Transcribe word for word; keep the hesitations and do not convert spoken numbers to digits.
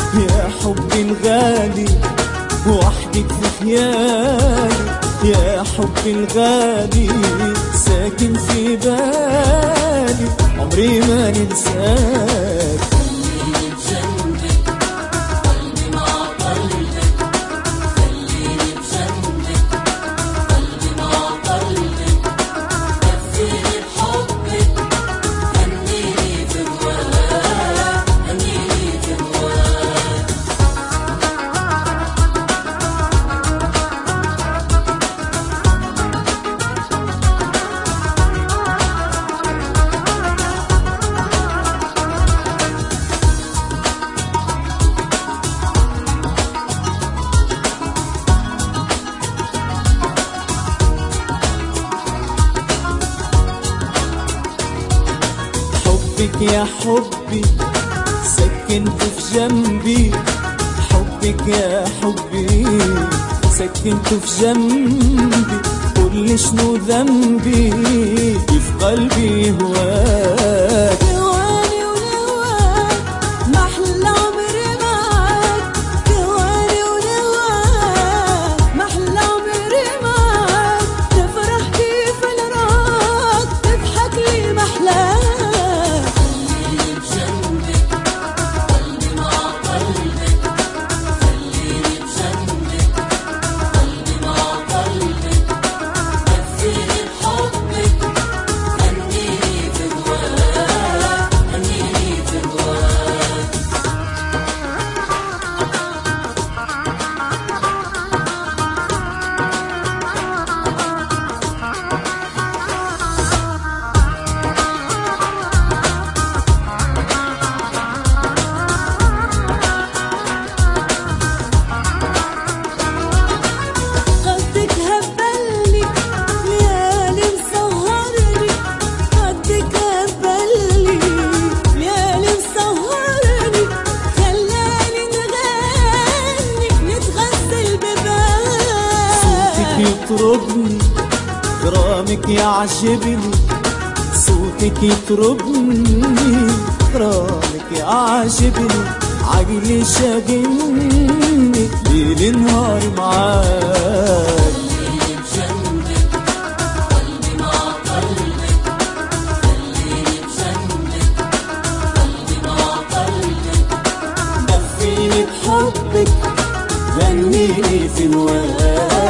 يا حبي الغالي وحدك في خيالي، يا حبي الغالي ساكن في بالي، عمري ما ننساك. حبك يا حبي سكنت في جنبي، حبك يا حبي سكنت في جنبي، قولي شنو ذنبي في قلبي هواك. كواني ونواك محلى عمري معاك، كواني ونواك محلى عمري معاك، تفرح كيف نراك تضحك لي محلاك. يطربني غرامك يعجبني، صوتك يطربني غرامك يعجبني، عقلي شاغلني ليل نهار معاك. دفيني بحبك غنيني في نواك.